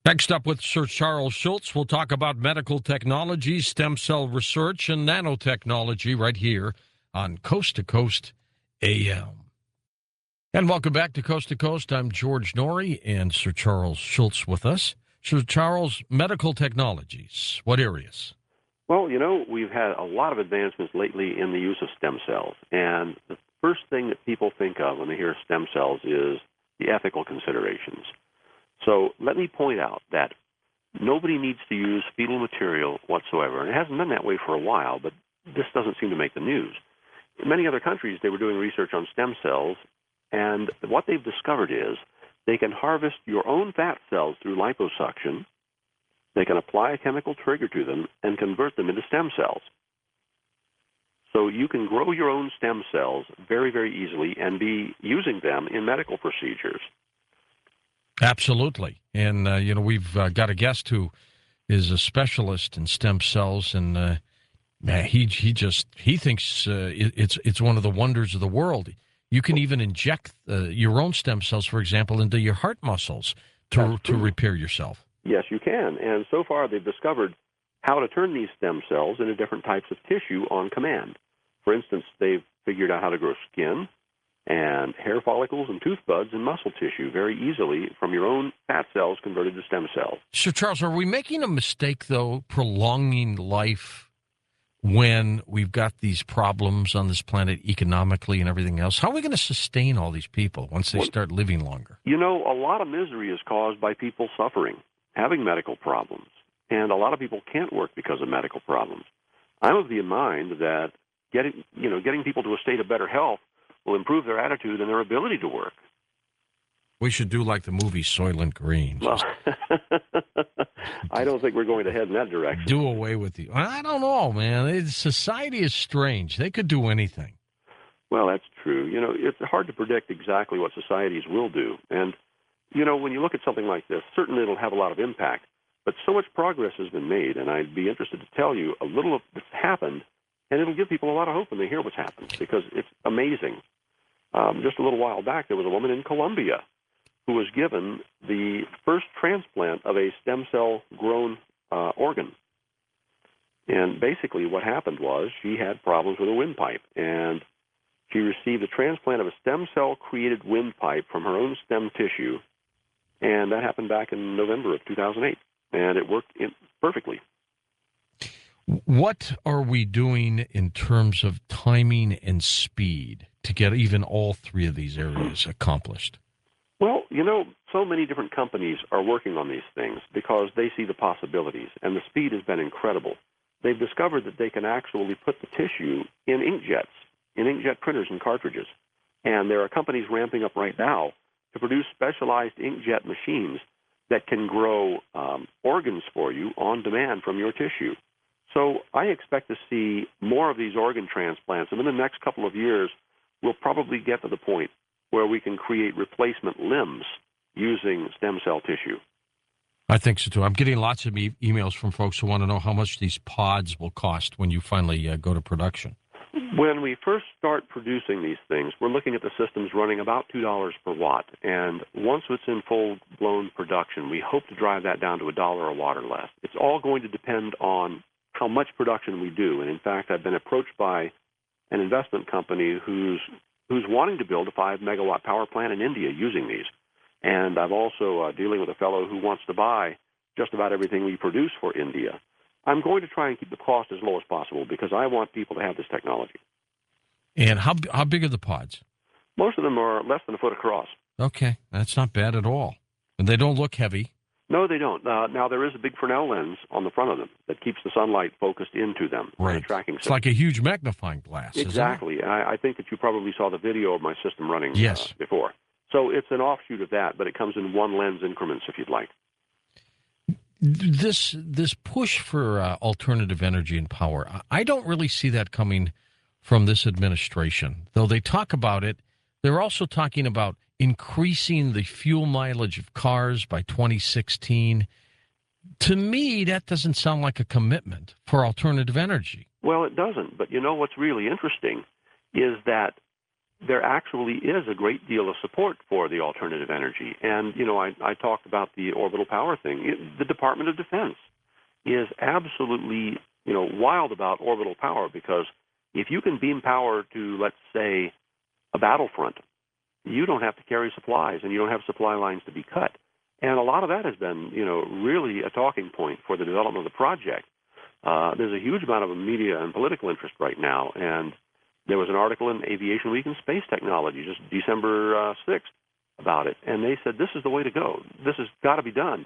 Next up with Sir Charles Schultz, we'll talk about medical technology, stem cell research, and nanotechnology right here on Coast to Coast AM. And welcome back to Coast. I'm George Norrie and Sir Charles Schultz with us. Sir Charles, medical technologies, what areas? Well, we've had a lot of advancements lately in the use of stem cells. And the first thing that people think of when they hear stem cells is the ethical considerations. So let me point out that nobody needs to use fetal material whatsoever. And it hasn't been that way for a while, but this doesn't seem to make the news. In many other countries, they were doing research on stem cells, and what they've discovered is they can harvest your own fat cells through liposuction. They can apply a chemical trigger to them and convert them into stem cells. So you can grow your own stem cells very, very easily and be using them in medical procedures. Absolutely. And, we've got a guest who is a specialist in stem cells, and he thinks it's one of the wonders of the world. You can even inject your own stem cells, for example, into your heart muscles to repair yourself. Yes, you can. And so far they've discovered how to turn these stem cells into different types of tissue on command. For instance, they've figured out how to grow skin and hair follicles and tooth buds and muscle tissue very easily from your own fat cells converted to stem cells. Sir Charles, are we making a mistake, though, prolonging life when we've got these problems on this planet economically and everything else? How are we going to sustain all these people once they start living longer? A lot of misery is caused by people suffering, having medical problems, and a lot of people can't work because of medical problems. I'm of the mind that getting people to a state of better health will improve their attitude and their ability to work. We should do like the movie Soylent Green. Well, I don't think we're going to head in that direction. Do away with you. I don't know, man. Society is strange. They could do anything. Well, that's true. It's hard to predict exactly what societies will do. And, when you look at something like this, certainly it'll have a lot of impact. But so much progress has been made, and I'd be interested to tell you a little of what's happened, and it'll give people a lot of hope when they hear what's happened, because it's amazing. Just a little while back, there was a woman in Colombia who was given the first transplant of a stem cell-grown organ. And basically what happened was she had problems with a windpipe, and she received a transplant of a stem cell-created windpipe from her own stem tissue, and that happened back in November of 2008, and it worked perfectly. What are we doing in terms of timing and speed to get even all three of these areas accomplished? Well, so many different companies are working on these things because they see the possibilities, and the speed has been incredible. They've discovered that they can actually put the tissue in inkjets, in inkjet printers and cartridges. And there are companies ramping up right now to produce specialized inkjet machines that can grow organs for you on demand from your tissue. So I expect to see more of these organ transplants, and in the next couple of years, we'll probably get to the point where we can create replacement limbs using stem cell tissue. I think so, too. I'm getting lots of emails from folks who want to know how much these pods will cost when you finally go to production. When we first start producing these things, we're looking at the systems running about $2 per watt. And once it's in full-blown production, we hope to drive that down to $1 a watt or less. It's all going to depend on how much production we do. And, in fact, I've been approached by an investment company who's wanting to build a 5-megawatt power plant in India using these. And I'm also dealing with a fellow who wants to buy just about everything we produce for India. I'm going to try and keep the cost as low as possible because I want people to have this technology. And how big are the pods? Most of them are less than a foot across. Okay, that's not bad at all. And they don't look heavy. No, they don't. Now, there is a big Fresnel lens on the front of them that keeps the sunlight focused into them. Right. Tracking it's like a huge magnifying glass, exactly. Isn't it? I think that you probably saw the video of my system running yes. Before. So it's an offshoot of that, but it comes in one lens increments if you'd like. This push for alternative energy and power, I don't really see that coming from this administration. Though they talk about it, they're also talking about increasing the fuel mileage of cars by 2016. To me, that doesn't sound like a commitment for alternative energy. Well, it doesn't. But what's really interesting is that there actually is a great deal of support for the alternative energy. And, I talked about the orbital power thing. The Department of Defense is absolutely, wild about orbital power, because if you can beam power to, let's say, a battlefront, you don't have to carry supplies and you don't have supply lines to be cut. And a lot of that has been, really a talking point for the development of the project. There's a huge amount of media and political interest right now, and there was an article in Aviation Week and Space Technology just December 6th about it, and they said this is the way to go. This has got to be done.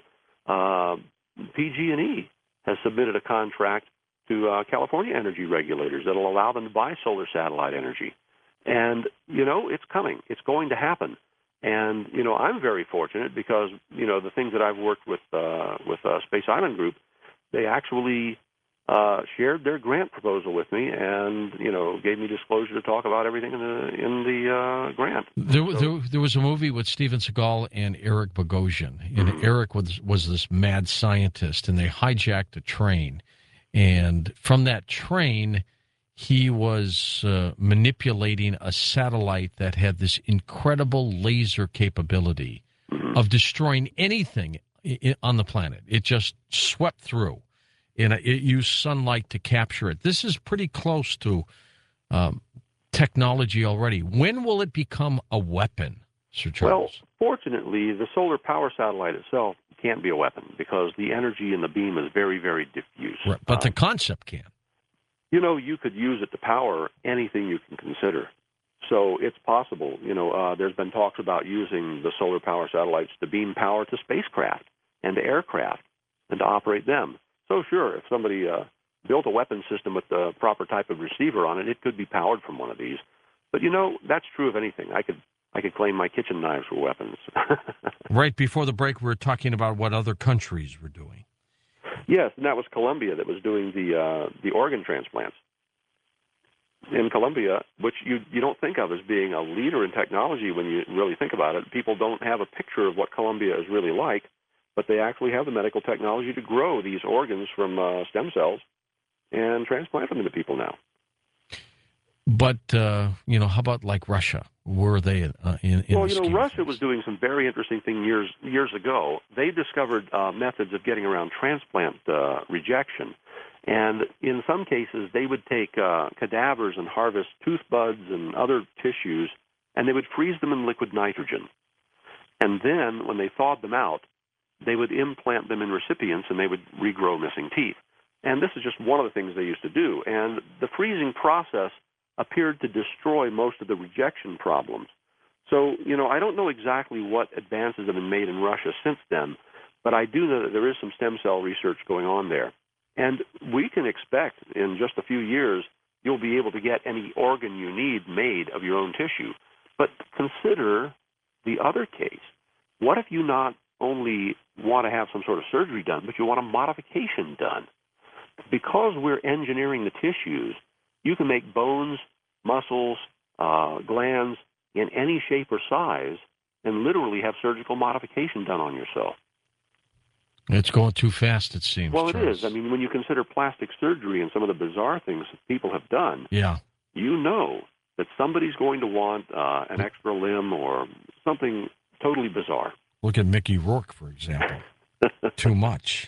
PG&E has submitted a contract to California energy regulators that will allow them to buy solar satellite energy. And, it's coming. It's going to happen. And, I'm very fortunate because, the things that I've worked with Space Island Group, they actually shared their grant proposal with me and, gave me disclosure to talk about everything in the grant. There was a movie with Steven Seagal and Eric Bogosian. And Eric was this mad scientist, and they hijacked a train. And from that train, he was manipulating a satellite that had this incredible laser capability of destroying anything on the planet. It just swept through, and it used sunlight to capture it. This is pretty close to technology already. When will it become a weapon, Sir Charles? Well, fortunately, the solar power satellite itself can't be a weapon because the energy in the beam is very, very diffuse. Right, but the concept can. You could use it to power anything you can consider. So it's possible. There's been talks about using the solar power satellites to beam power to spacecraft and to aircraft and to operate them. So sure, if somebody built a weapon system with the proper type of receiver on it, it could be powered from one of these. But that's true of anything. I could claim my kitchen knives were weapons. Right before the break, we were talking about what other countries were doing. Yes, and that was Colombia that was doing the organ transplants. In Colombia, which you don't think of as being a leader in technology when you really think about it. People don't have a picture of what Colombia is really like, but they actually have the medical technology to grow these organs from stem cells and transplant them into people now. But, how about like Russia? Were they in Well, Russia was doing some very interesting things years ago. They discovered methods of getting around transplant rejection. And in some cases, they would take cadavers and harvest tooth buds and other tissues, and they would freeze them in liquid nitrogen. And then when they thawed them out, they would implant them in recipients, and they would regrow missing teeth. And this is just one of the things they used to do. And the freezing process appeared to destroy most of the rejection problems. So, I don't know exactly what advances have been made in Russia since then, but I do know that there is some stem cell research going on there. And we can expect in just a few years you'll be able to get any organ you need made of your own tissue. But consider the other case. What if you not only want to have some sort of surgery done, but you want a modification done? Because we're engineering the tissues, you can make bones, muscles, glands in any shape or size and literally have surgical modification done on yourself. It's going too fast, it seems. Well, Charles. It is. I mean, when you consider plastic surgery and some of the bizarre things that people have done, you know that somebody's going to want an extra limb or something totally bizarre. Look at Mickey Rourke, for example. Too much.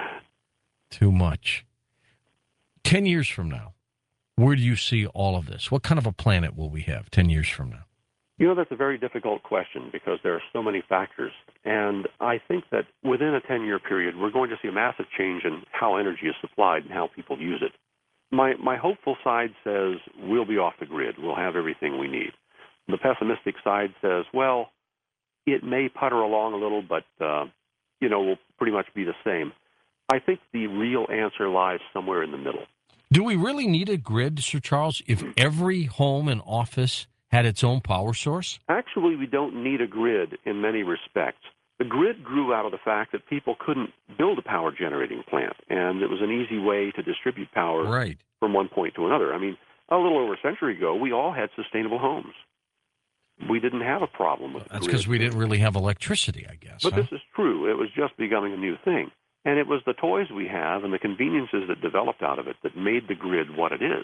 10 years from now, where do you see all of this? What kind of a planet will we have 10 years from now? That's a very difficult question because there are so many factors. And I think that within a 10-year period, we're going to see a massive change in how energy is supplied and how people use it. My hopeful side says we'll be off the grid. We'll have everything we need. The pessimistic side says, well, it may putter along a little, but, we'll pretty much be the same. I think the real answer lies somewhere in the middle. Do we really need a grid, Sir Charles, if every home and office had its own power source? Actually, we don't need a grid in many respects. The grid grew out of the fact that people couldn't build a power generating plant, and it was an easy way to distribute power from one point to another. I mean, a little over a century ago, we all had sustainable homes. We didn't have a problem with the grid. That's because we didn't really have electricity, I guess. But this is true. It was just becoming a new thing. And it was the toys we have and the conveniences that developed out of it that made the grid what it is.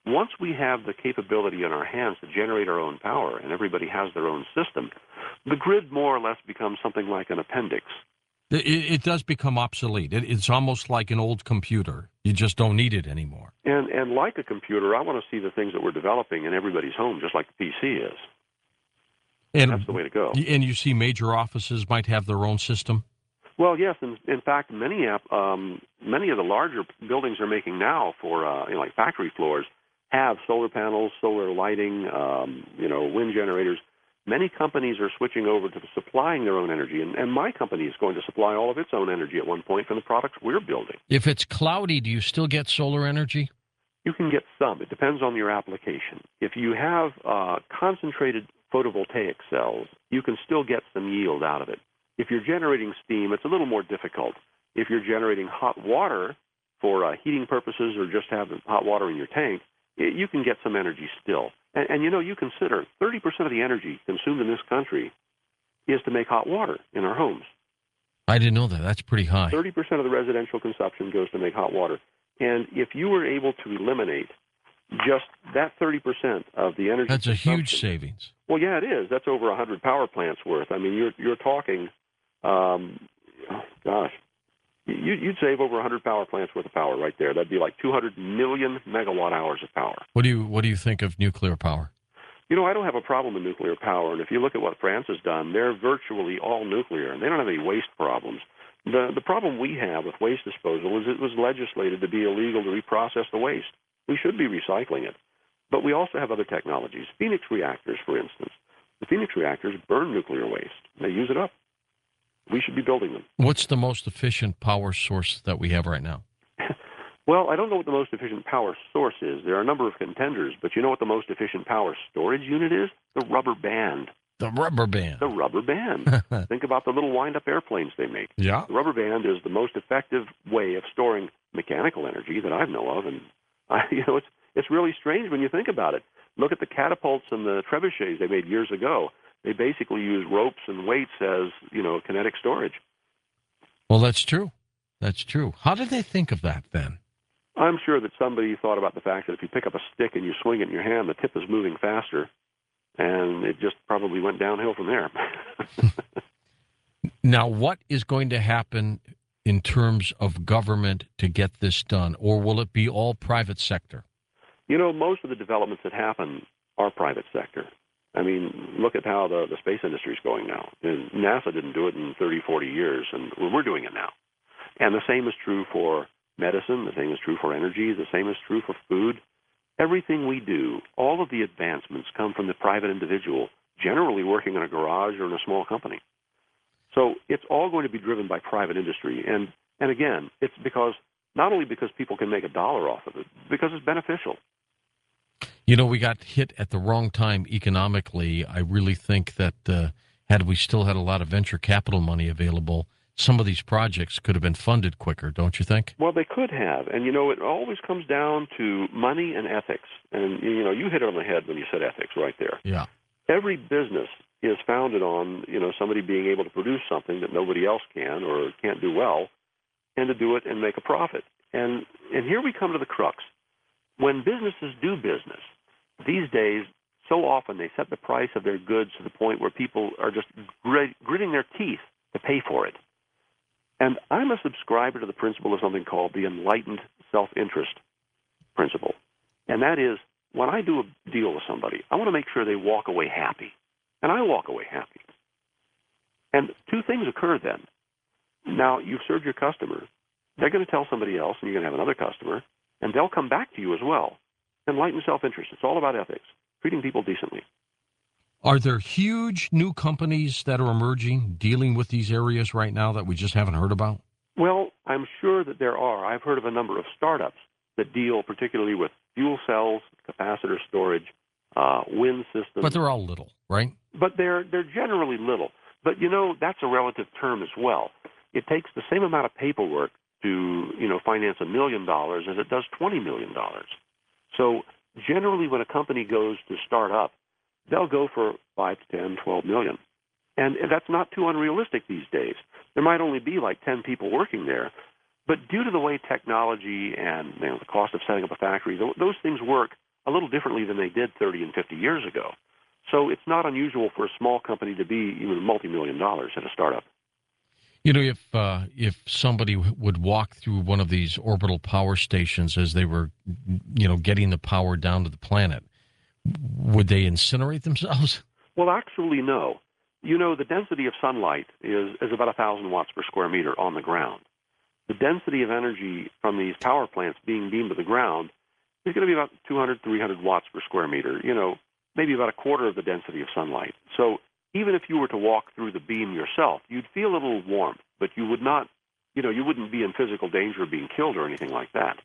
once we have the capability in our hands to generate our own power and everybody has their own system, the grid more or less becomes something like an appendix. It does become obsolete. It's almost like an old computer. You just don't need it anymore. And like a computer, I want to see the things that we're developing in everybody's home, just like the PC is. And that's the way to go. And you see major offices might have their own system? Well, yes. In fact, many of the larger buildings they're making now for like factory floors have solar panels, solar lighting, wind generators. Many companies are switching over to supplying their own energy, and my company is going to supply all of its own energy at one point from the products we're building. If it's cloudy, do you still get solar energy? You can get some. It depends on your application. If you have concentrated photovoltaic cells, you can still get some yield out of it. If you're generating steam, it's a little more difficult. If you're generating hot water for heating purposes or just have hot water in your tank, you can get some energy still. And you consider 30% of the energy consumed in this country is to make hot water in our homes. I didn't know that. That's pretty high. 30% of the residential consumption goes to make hot water. And if you were able to eliminate just that 30% of the energy, that's a huge savings. Well, yeah, it is. That's over 100 power plants worth. I mean, you're talking, you'd save over 100 power plants worth of power right there. That'd be like 200 million megawatt hours of power. What do you think of nuclear power? I don't have a problem with nuclear power. And if you look at what France has done, they're virtually all nuclear, and they don't have any waste problems. The problem we have with waste disposal is it was legislated to be illegal to reprocess the waste. We should be recycling it. But we also have other technologies. Phoenix reactors, for instance. The Phoenix reactors burn nuclear waste. They use it up. We should be building them. What's the most efficient power source that we have right now? Well, I don't know what the most efficient power source is. There are a number of contenders, but you know what the most efficient power storage unit is? The rubber band. The rubber band. The rubber band. Think about the little wind-up airplanes they make. Yeah. The rubber band is the most effective way of storing mechanical energy that I know of, and it's really strange when you think about it. Look at the catapults and the trebuchets they made years ago. They basically use ropes and weights as, kinetic storage. Well, that's true. That's true. How did they think of that then? I'm sure that somebody thought about the fact that if you pick up a stick and you swing it in your hand, the tip is moving faster, and it just probably went downhill from there. Now, what is going to happen in terms of government to get this done, or will it be all private sector? Most of the developments that happen are private sector. I mean, look at how the space industry is going now. And NASA didn't do it in 30, 40 years, and we're doing it now. And the same is true for medicine. The same is true for energy. The same is true for food. Everything we do, all of the advancements come from the private individual, generally working in a garage or in a small company. So it's all going to be driven by private industry. And again, it's not only because people can make a dollar off of it, because it's beneficial. We got hit at the wrong time economically. I really think that had we still had a lot of venture capital money available, some of these projects could have been funded quicker, don't you think? Well, they could have. And, it always comes down to money and ethics. And, you hit it on the head when you said ethics right there. Yeah. Every business is founded on, somebody being able to produce something that nobody else can or can't do well, and to do it and make a profit. And here we come to the crux. When businesses do business, these days, so often they set the price of their goods to the point where people are just gritting their teeth to pay for it. And I'm a subscriber to the principle of something called the enlightened self-interest principle. And that is, when I do a deal with somebody, I want to make sure they walk away happy. And I walk away happy. And two things occur then. Now, you've served your customer. They're going to tell somebody else, and you're going to have another customer, and they'll come back to you as well. Enlightened self-interest. It's all about ethics, treating people decently. Are there huge new companies that are emerging, dealing with these areas right now that we just haven't heard about? Well, I'm sure that there are. I've heard of a number of startups that deal particularly with fuel cells, capacitor storage, wind systems. But they're all little, right? But they're generally little. But, that's a relative term as well. It takes the same amount of paperwork to, finance $1 million as it does $20 million. So generally when a company goes to start up, they'll go for 5 to 10, 12 million. And that's not too unrealistic these days. There might only be like 10 people working there. But due to the way technology and the cost of setting up a factory, those things work a little differently than they did 30 and 50 years ago. So it's not unusual for a small company to be even multi-million dollars at a startup. You know, if somebody would walk through one of these orbital power stations as they were, getting the power down to the planet, would they incinerate themselves? Well, actually, no. The density of sunlight is about 1,000 watts per square meter on the ground. The density of energy from these power plants being beamed to the ground is going to be about 200, 300 watts per square meter, maybe about a quarter of the density of sunlight. So even if you were to walk through the beam yourself, you'd feel a little warmth, but you would not, you wouldn't be in physical danger of being killed or anything like that.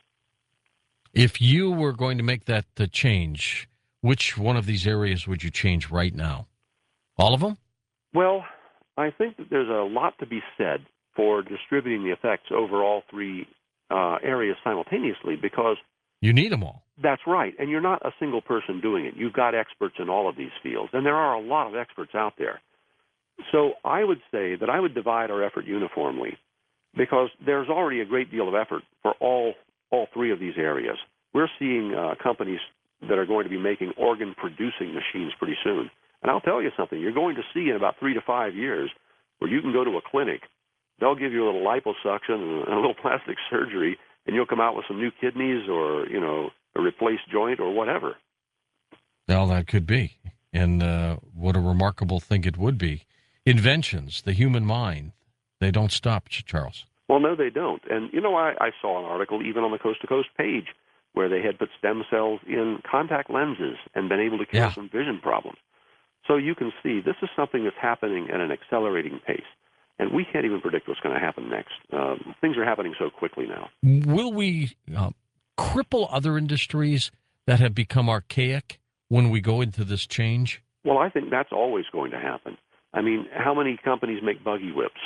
If you were going to make that change, which one of these areas would you change right now? All of them? Well, I think that there's a lot to be said for distributing the effects over all three areas simultaneously, because you need them all. That's right. And you're not a single person doing it. You've got experts in all of these fields, and there are a lot of experts out there. So I would say that I would divide our effort uniformly, because there's already a great deal of effort for all three of these areas. We're seeing companies that are going to be making organ-producing machines pretty soon. And I'll tell you something, you're going to see in about 3 to 5 years where you can go to a clinic, they'll give you a little liposuction and a little plastic surgery, and you'll come out with some new kidneys or, a replaced joint or whatever. Well, that could be. And what a remarkable thing it would be. Inventions, the human mind, they don't stop, Charles. Well, no, they don't. And, I saw an article even on the Coast to Coast page where they had put stem cells in contact lenses and been able to cure some vision problems. So you can see this is something that's happening at an accelerating pace. And we can't even predict what's going to happen next. Things are happening so quickly now. Will we cripple other industries that have become archaic when we go into this change? Well, I think that's always going to happen. I mean, how many companies make buggy whips?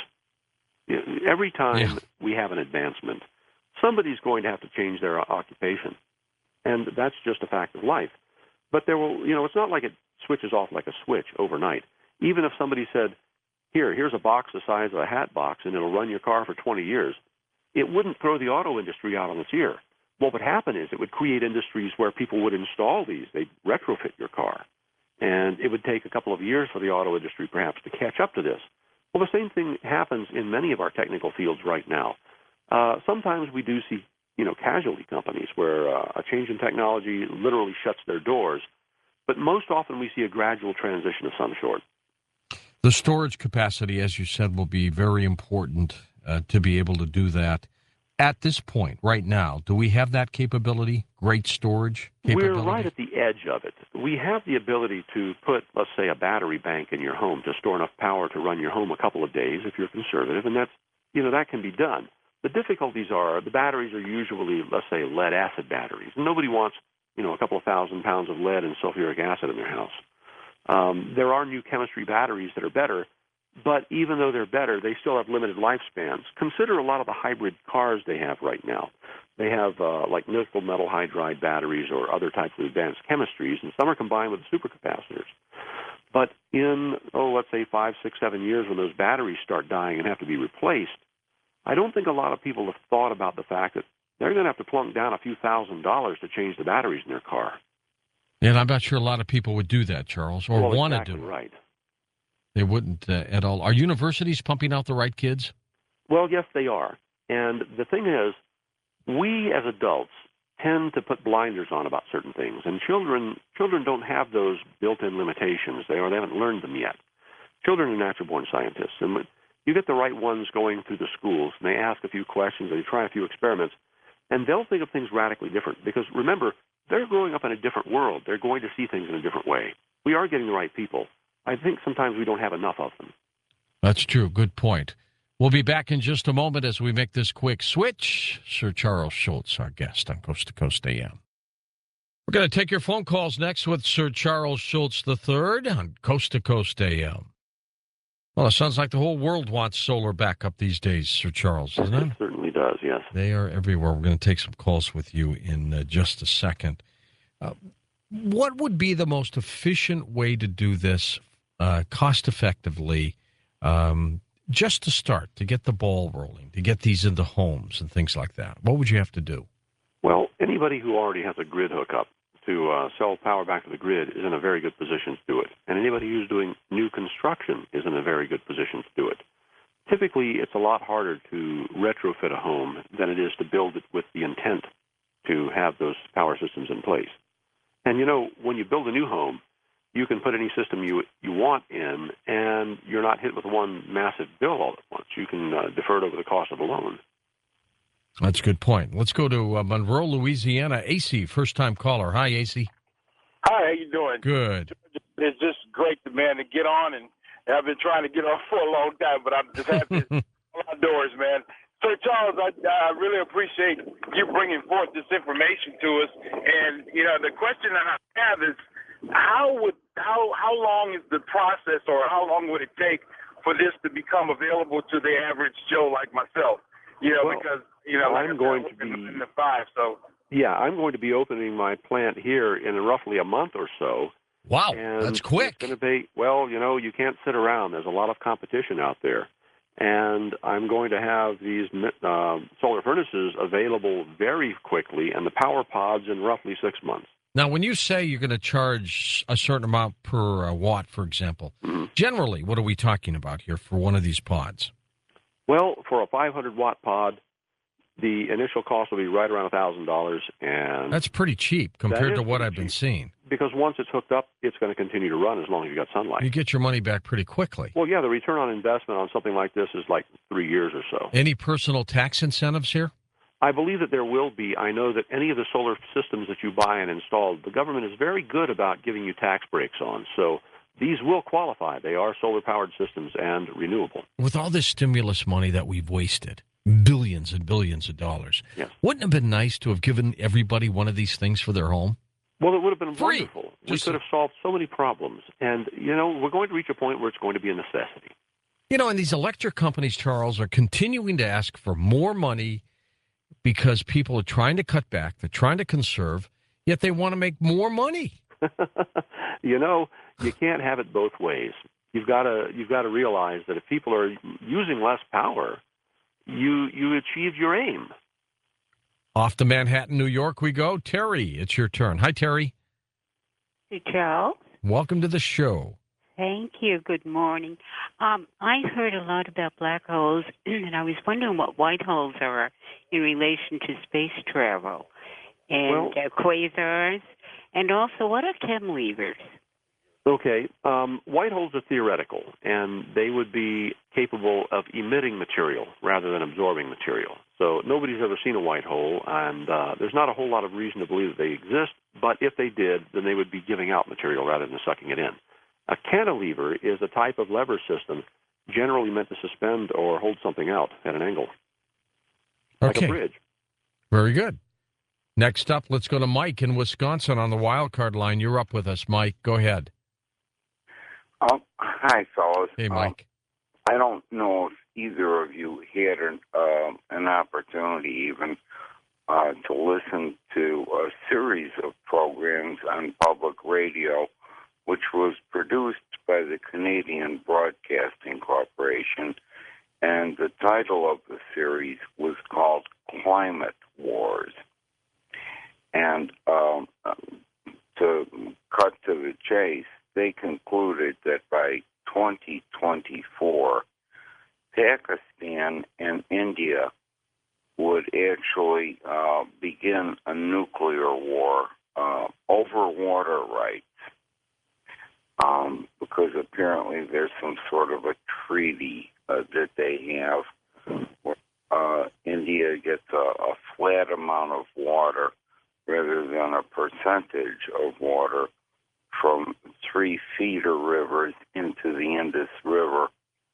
Every time we have an advancement, somebody's going to have to change their occupation. And that's just a fact of life. But there will, it's not like it switches off like a switch overnight. Even if somebody said, here's a box the size of a hat box and it'll run your car for 20 years, it wouldn't throw the auto industry out on its ear. What would happen is it would create industries where people would install these. They'd retrofit your car. And it would take a couple of years for the auto industry perhaps to catch up to this. Well, the same thing happens in many of our technical fields right now. Sometimes we do see, casualty companies where a change in technology literally shuts their doors. But most often we see a gradual transition of some sort. The storage capacity, as you said, will be very important to be able to do that. At this point, right now, do we have that capability, great storage capability? We're right at the edge of it. We have the ability to put, let's say, a battery bank in your home to store enough power to run your home a couple of days if you're conservative, and that's, that can be done. The difficulties are the batteries are usually, let's say, lead-acid batteries. Nobody wants, a couple of 1,000 pounds of lead and sulfuric acid in their house. There are new chemistry batteries that are better, but even though they're better, they still have limited lifespans. Consider a lot of the hybrid cars they have right now. They have like nickel metal hydride batteries or other types of advanced chemistries, and some are combined with supercapacitors. But in, let's say 5, 6, 7 years when those batteries start dying and have to be replaced, I don't think a lot of people have thought about the fact that they're going to have to plunk down a few $1,000s to change the batteries in their car. And I'm not sure a lot of people would do that, Charles, or want to do it. Right. They wouldn't at all. Are universities pumping out the right kids? Well, yes, they are. And the thing is, we as adults tend to put blinders on about certain things, and children don't have those built-in limitations. They haven't learned them yet. Children are natural-born scientists, and you get the right ones going through the schools, and they ask a few questions, they try a few experiments, and they'll think of things radically different. Because remember, they're growing up in a different world. They're going to see things in a different way. We are getting the right people. I think sometimes we don't have enough of them. That's true. Good point. We'll be back in just a moment as we make this quick switch. Sir Charles Schultz, our guest on Coast to Coast AM. We're going to take your phone calls next with Sir Charles Schultz III on Coast to Coast AM. Well, it sounds like the whole world wants solar backup these days, Sir Charles, doesn't it? It certainly does, yes. They are everywhere. We're going to take some calls with you in just a second. What would be the most efficient way to do this cost-effectively, just to start, to get the ball rolling, to get these into homes and things like that? What would you have to do? Well, anybody who already has a grid hookup to sell power back to the grid is in a very good position to do it. And anybody who's doing new construction is in a very good position to do it. Typically, it's a lot harder to retrofit a home than it is to build it with the intent to have those power systems in place. And, when you build a new home, you can put any system you want in, and you're not hit with one massive bill all at once. You can defer it over the cost of the loan. That's a good point. Let's go to Monroe, Louisiana. AC, first-time caller. Hi, AC. Hi, how you doing? Good. It's just great, man, to get on, and I've been trying to get on for a long time, but I'm just happy it's all outdoors, man. So, Charles, I really appreciate you bringing forth this information to us. And, the question that I have is, how long is the process, or how long would it take for this to become available to the average Joe like myself? Because I'm going to be in the 5, so. Yeah, I'm going to be opening my plant here in roughly a month or so. Wow, and that's quick. It's going to be, you can't sit around. There's a lot of competition out there. And I'm going to have these solar furnaces available very quickly, and the power pods in roughly 6 months. Now, when you say you're going to charge a certain amount per watt, for example, generally, what are we talking about here for one of these pods? Well, for a 500-watt pod, the initial cost will be right around $1,000, and that's pretty cheap compared to what I've been seeing. Because once it's hooked up, it's going to continue to run as long as you've got sunlight. You get your money back pretty quickly. Well, yeah, the return on investment on something like this is like 3 years or so. Any personal tax incentives here? I believe that there will be. I know that any of the solar systems that you buy and install, the government is very good about giving you tax breaks on. So these will qualify. They are solar-powered systems and renewable. With all this stimulus money that we've wasted, billions and billions of dollars, yes. Wouldn't it have been nice to have given everybody one of these things for their home? Well, it would have been free. Wonderful. We could have solved so many problems. And, we're going to reach a point where it's going to be a necessity. And these electric companies, Charles, are continuing to ask for more money because people are trying to cut back, they're trying to conserve, yet they want to make more money. You can't have it both ways. You've got to realize that if people are using less power, you achieved your aim. Off to Manhattan, New York we go. Terry, it's your turn. Hi, Terry. Hey, Charles. Welcome to the show. Thank you. Good morning. I heard a lot about black holes, and I was wondering what white holes are in relation to space travel, and quasars, and also what are chem levers? Okay. White holes are theoretical, and they would be capable of emitting material rather than absorbing material. So nobody's ever seen a white hole, and there's not a whole lot of reason to believe that they exist, but if they did, then they would be giving out material rather than sucking it in. A cantilever is a type of lever system generally meant to suspend or hold something out at an angle, like a bridge. Very good. Next up, let's go to Mike in Wisconsin on the wild card line. You're up with us, Mike. Go ahead. Hi, fellas. Hey, Mike. I don't know if either of you had an opportunity even to listen to a series of programs on public radio, which was produced by the Canadian Broadcasting Corporation, and the title of the series was called Climate Wars. And to cut to the chase, they concluded that by 2024, Pakistan and India would actually begin a nuclear war over water rights. Because apparently there's some sort of a treaty that they have where India gets a flat amount of water rather than a percentage of water from 3 feeder rivers into the Indus River,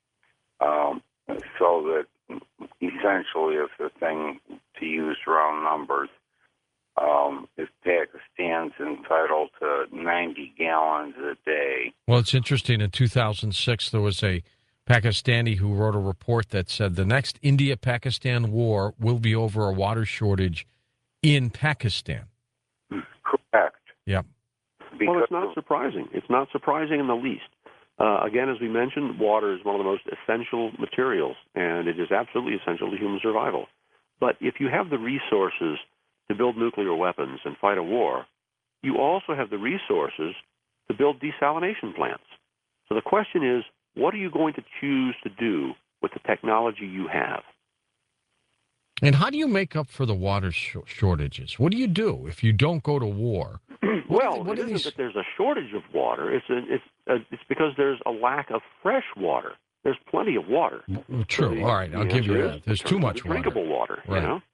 so that essentially if the thing, to use round numbers, if Pakistan's entitled to 90 gallons a day. Well, it's interesting. In 2006, there was a Pakistani who wrote a report that said the next India-Pakistan war will be over a water shortage in Pakistan. Correct. Yep. Well, it's not surprising. It's not surprising in the least. Again, as we mentioned, water is one of the most essential materials, and it is absolutely essential to human survival. But if you have the resources to build nuclear weapons and fight a war, you also have the resources to build desalination plants. So the question is, what are you going to choose to do with the technology you have? And how do you make up for the water shortages? What do you do if you don't go to war? Well, it isn't that there's a shortage of water. It's because there's a lack of fresh water. There's plenty of water. True. So all right, I'll give you that. There's too much water. Drinkable water, right. You know?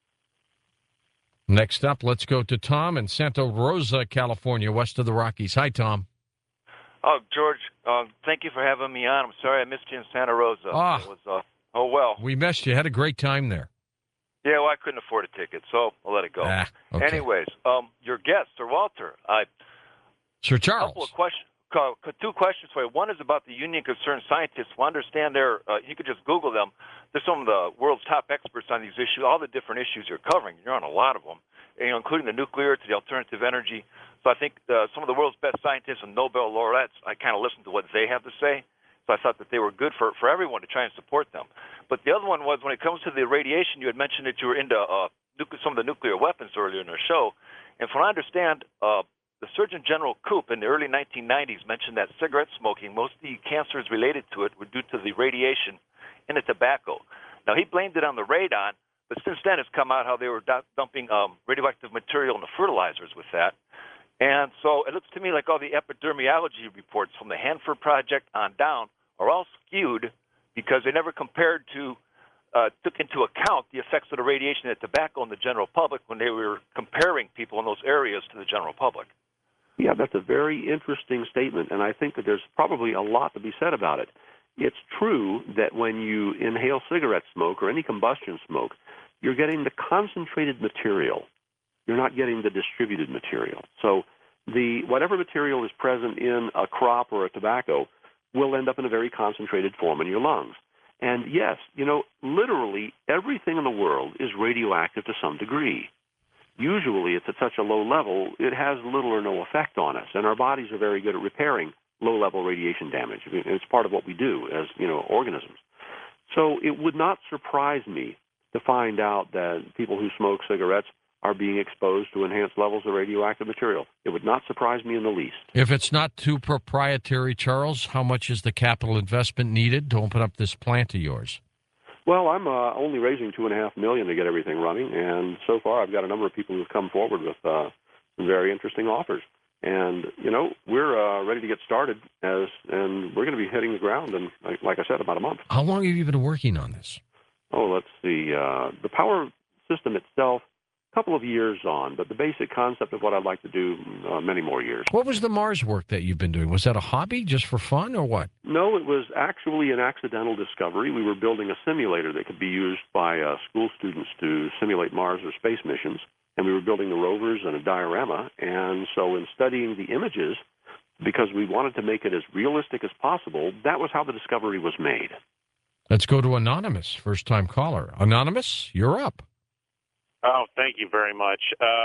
Next up, let's go to Tom in Santa Rosa, California, west of the Rockies. Hi, Tom. Oh, George, thank you for having me on. I'm sorry I missed you in Santa Rosa. Ah. It was, oh, well. We missed you. Had a great time there. Yeah, well, I couldn't afford a ticket, so I'll let it go. Okay. Anyways, your guest, Sir Walter. Sir Charles. Two questions for you. One is about the Union Concerned Scientists. To understand you could just Google them. They're some of the world's top experts on these issues, all the different issues you're covering. You're on a lot of them, including the nuclear to the alternative energy. So I think some of the world's best scientists and Nobel laureates, I kind of listen to what they have to say. So I thought that they were good for everyone to try and support them. But the other one was when it comes to the radiation, you had mentioned that you were into some of the nuclear weapons earlier in our show. And from what I understand, the Surgeon General Koop in the early 1990s mentioned that cigarette smoking, most of the cancers related to it were due to the radiation in the tobacco. Now, he blamed it on the radon, but since then it's come out how they were dumping radioactive material in the fertilizers with that. And so it looks to me like all the epidemiology reports from the Hanford Project on down are all skewed because they never took into account the effects of the radiation in the tobacco in the general public when they were comparing people in those areas to the general public. Yeah, that's a very interesting statement, and I think that there's probably a lot to be said about it. It's true that when you inhale cigarette smoke or any combustion smoke, you're getting the concentrated material. You're not getting the distributed material. So whatever material is present in a crop or a tobacco will end up in a very concentrated form in your lungs. And yes, literally everything in the world is radioactive to some degree. Usually it's at such a low level, it has little or no effect on us, and our bodies are very good at repairing low-level radiation damage. I mean, it's part of what we do as, organisms. So it would not surprise me to find out that people who smoke cigarettes are being exposed to enhanced levels of radioactive material. It would not surprise me in the least. If it's not too proprietary, Charles, how much is the capital investment needed to open up this plant of yours? Well, I'm only raising $2.5 million to get everything running, and so far I've got a number of people who've come forward with some very interesting offers. And we're ready to get started, and we're going to be hitting the ground in, like I said, about a month. How long have you been working on this? Oh, let's see. The power system itself, a couple of years on, but the basic concept of what I'd like to do, many more years. What was the Mars work that you've been doing? Was that a hobby just for fun or what? No, it was actually an accidental discovery. We were building a simulator that could be used by school students to simulate Mars or space missions, and we were building the rovers and a diorama. And so in studying the images, because we wanted to make it as realistic as possible, that was how the discovery was made. Let's go to Anonymous, first-time caller. Anonymous, you're up. Oh, thank you very much.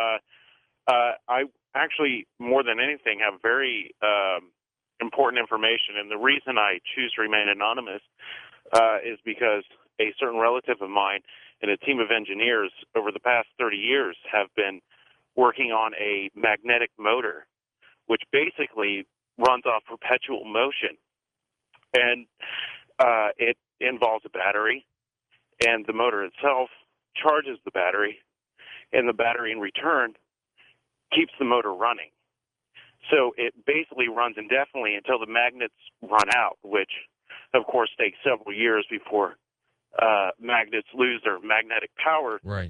I actually, more than anything, have very important information, and the reason I choose to remain anonymous is because a certain relative of mine and a team of engineers over the past 30 years have been working on a magnetic motor, which basically runs off perpetual motion. And it involves a battery, and the motor itself charges the battery, and the battery in return keeps the motor running. So it basically runs indefinitely until the magnets run out, which, of course, takes several years before magnets lose their magnetic power. Right.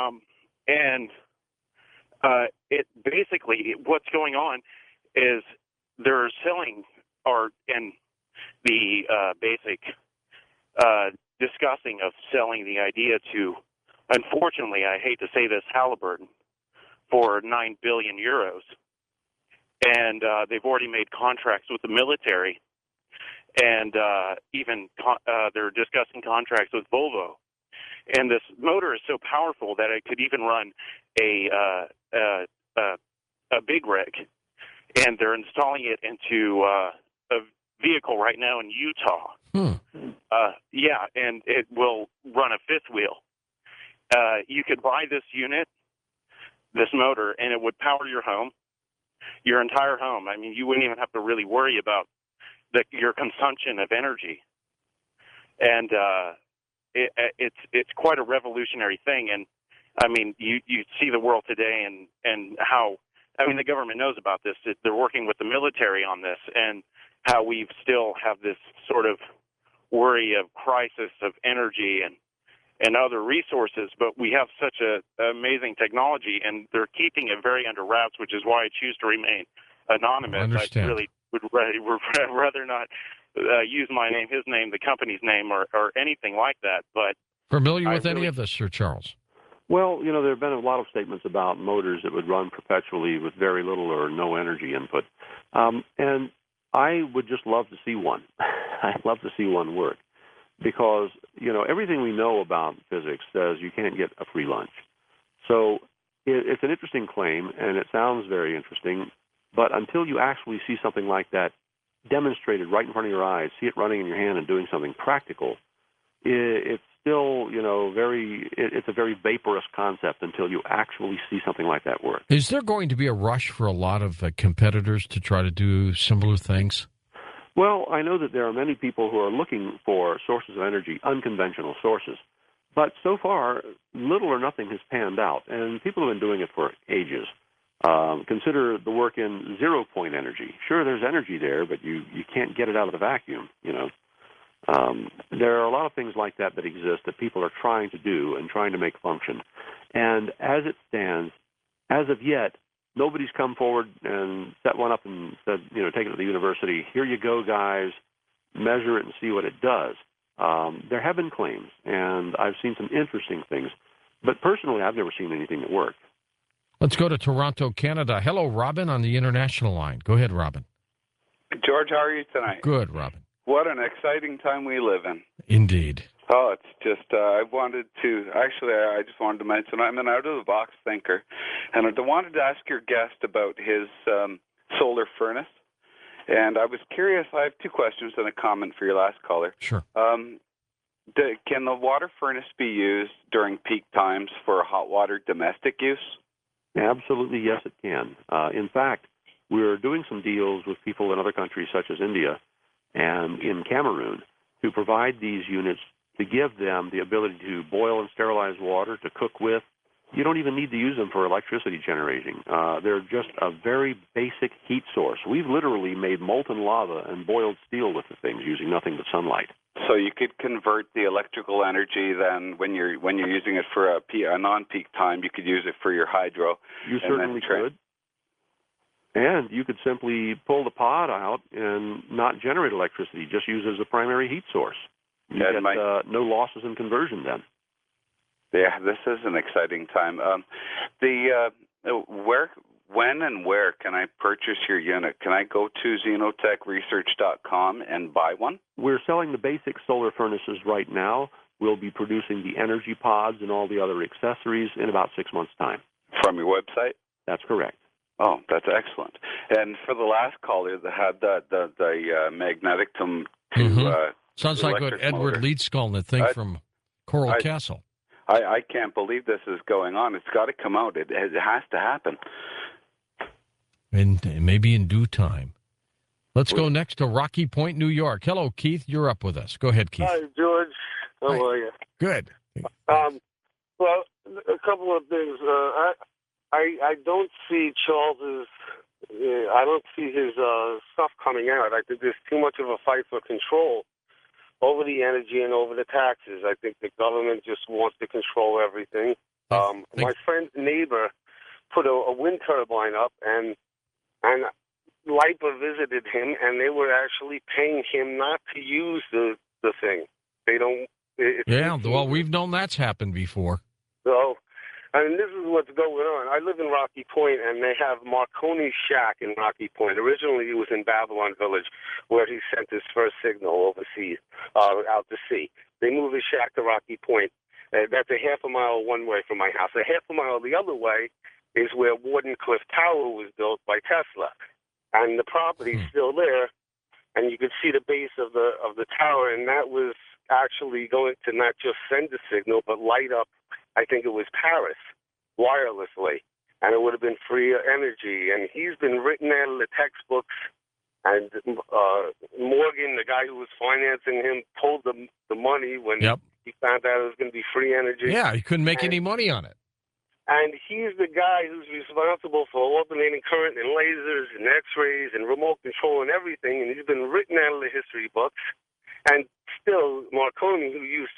It basically, what's going on is they're selling, or in the basic discussing of selling the idea to, unfortunately, I hate to say this, Halliburton, for 9 billion euros. And they've already made contracts with the military, and even they're discussing contracts with Volvo. And this motor is so powerful that it could even run a big rig. And they're installing it into a vehicle right now in Utah. Yeah, and it will run a fifth wheel. You could buy this unit, this motor, and it would power your home. your entire home. I mean, you wouldn't even have to really worry about your consumption of energy. And it's quite a revolutionary thing. And I mean, you see the world today and how, I mean, the government knows about this. They're working with the military on this, and how we still have this sort of worry of crisis of energy and other resources, but we have such a amazing technology, and they're keeping it very under wraps, which is why I choose to remain anonymous. I understand. I really would rather not use my name, his name, the company's name, or anything like that. But Familiar with any of this, Sir Charles? Well, you know, there have been a lot of statements about motors that would run perpetually with very little or no energy input. And I would just love to see one. I'd love to see one work because, you know, everything we know about physics says you can't get a free lunch. So it's an interesting claim, and it sounds very interesting, but until you actually see something like that demonstrated right in front of your eyes, see it running in your hand and doing something practical, it's still, you know, it's a very vaporous concept until you actually see something like that work. Is there going to be a rush for a lot of competitors to try to do similar things? Well, I know that there are many people who are looking for sources of energy, unconventional sources. But so far, little or nothing has panned out, and people have been doing it for ages. Consider the work in zero-point energy. Sure, there's energy there, but you can't get it out of the vacuum, you know. There are a lot of things like that exist that people are trying to do and trying to make function. And as it stands, as of yet, nobody's come forward and set one up and said, you know, take it to the university. Here you go, guys. Measure it and see what it does. There have been claims, and I've seen some interesting things. But personally, I've never seen anything that worked. Let's go to Toronto, Canada. Hello, Robin, on the international line. Go ahead, Robin. George, how are you tonight? Good, Robin. What an exciting time we live in. Indeed. Oh, it's just, I just wanted to mention, I'm an out-of-the-box thinker, and I wanted to ask your guest about his solar furnace. And I was curious, I have two questions and a comment for your last caller. Sure. Can the water furnace be used during peak times for hot water domestic use? Absolutely, yes, it can. In fact, we're doing some deals with people in other countries such as India and in Cameroon to provide these units to give them the ability to boil and sterilize water, to cook with. You don't even need to use them for electricity generating. They're just a very basic heat source. We've literally made molten lava and boiled steel with the things using nothing but sunlight. So you could convert the electrical energy then when you're using it for a non-peak time, you could use it for your hydro. You certainly could. And you could simply pull the pod out and not generate electricity, just use it as a primary heat source. You get no losses in conversion then. Yeah, this is an exciting time. When and where can I purchase your unit? Can I go to xenotechresearch.com and buy one? We're selling the basic solar furnaces right now. We'll be producing the energy pods and all the other accessories in about 6 months' time. From your website? That's correct. Oh, that's excellent. And for the last caller that had the magnetic to sounds like what Edward Leedskull, the thing from Coral Castle. I can't believe this is going on. It's got to come out. It has to happen. And maybe in due time. Let's go next to Rocky Point, New York. Hello, Keith. You're up with us. Go ahead, Keith. Hi, George. How are you? Good. Well, a couple of things. I don't see Charles's. I don't see his stuff coming out. I think there's too much of a fight for control over the energy and over the taxes. I think the government just wants to control everything. My friend's neighbor put a wind turbine up, and LIPA visited him, and they were actually paying him not to use the thing. They don't. Well, we've known that's happened before. So, I mean, this is what's going on. I live in Rocky Point, and they have Marconi's shack in Rocky Point. Originally, it was in Babylon Village, where he sent his first signal overseas, out to sea. They moved his shack to Rocky Point. That's a half a mile one way from my house. A half a mile the other way is where Wardenclyffe Tower was built by Tesla. And the property's still there, and you could see the base of the tower, and that was actually going to not just send a signal, but light up, I think it was Paris, wirelessly. and it would have been free energy. And he's been written out of the textbooks. And Morgan, the guy who was financing him, pulled the money when he found out it was going to be free energy. Yeah, he couldn't make any money on it. And he's the guy who's responsible for alternating current and lasers and X-rays and remote control and everything. And he's been written out of the history books. And still, Marconi, who used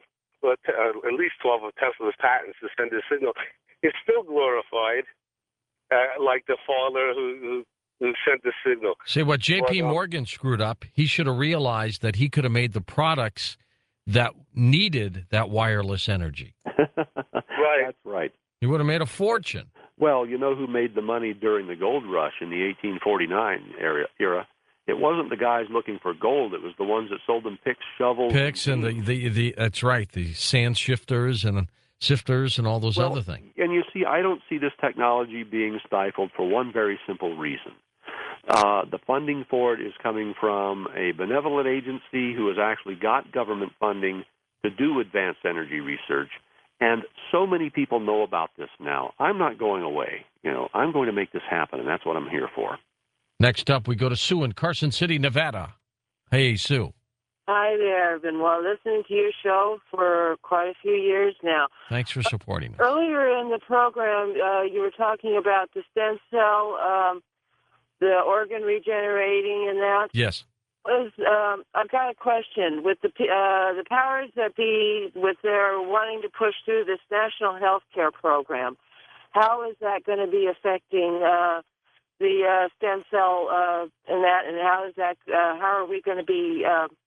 at least 12 of Tesla's patents to send a signal, is still glorified, like the father who sent the signal. See, what J.P. Morgan screwed up, he should have realized that he could have made the products that needed that wireless energy. Right. That's right. He would have made a fortune. Well, you know who made the money during the gold rush in the 1849 era? It wasn't the guys looking for gold. It was the ones that sold them picks, shovels. Picks and the that's right, the sand shifters and sifters and all those other things. And you see, I don't see this technology being stifled for one very simple reason. The funding for it is coming from a benevolent agency who has actually got government funding to do advanced energy research. And so many people know about this now. I'm not going away. I'm going to make this happen, and that's what I'm here for. Next up, we go to Sue in Carson City, Nevada. Hey, Sue. Hi there. I've been listening to your show for quite a few years now. Thanks for supporting us. Earlier in the program, you were talking about the stem cell, the organ regenerating and that. Yes. I've got a question. With the powers that be, with their wanting to push through this national health care program, how is that going to be affecting the stem cell and that? And how are we going to be?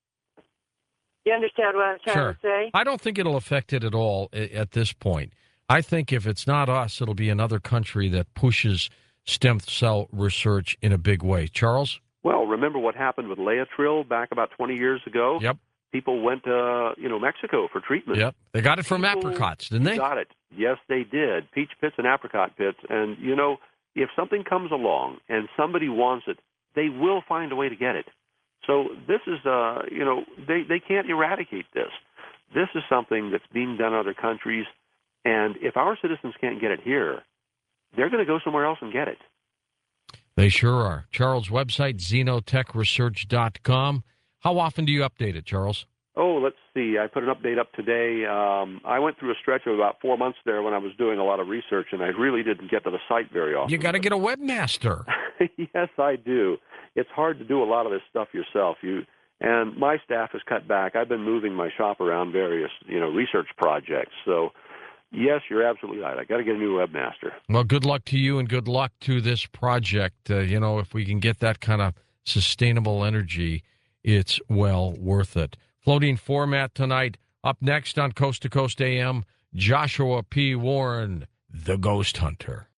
You understand what I'm trying to say? I don't think it'll affect it at all at this point. I think if it's not us, it'll be another country that pushes stem cell research in a big way. Charles? Well, remember what happened with Laetrile back about 20 years ago? Yep. People went to, Mexico for treatment. Yep. They got it from apricots, didn't they? Got it. Yes, they did. Peach pits and apricot pits. And, if something comes along and somebody wants it, they will find a way to get it. So this is, they can't eradicate this. This is something that's being done in other countries. And if our citizens can't get it here, they're going to go somewhere else and get it. They sure are. Charles' website, xenotechresearch.com. How often do you update it, Charles? Oh, let's see. I put an update up today. I went through a stretch of about 4 months there when I was doing a lot of research, and I really didn't get to the site very often. You got to get a webmaster. Yes, I do. It's hard to do a lot of this stuff yourself. And my staff has cut back. I've been moving my shop around various, research projects. So, yes, you're absolutely right. I got to get a new webmaster. Well, good luck to you and good luck to this project. If we can get that kind of sustainable energy, it's well worth it. Floating format tonight. Up next on Coast to Coast AM, Joshua P. Warren, the Ghost Hunter.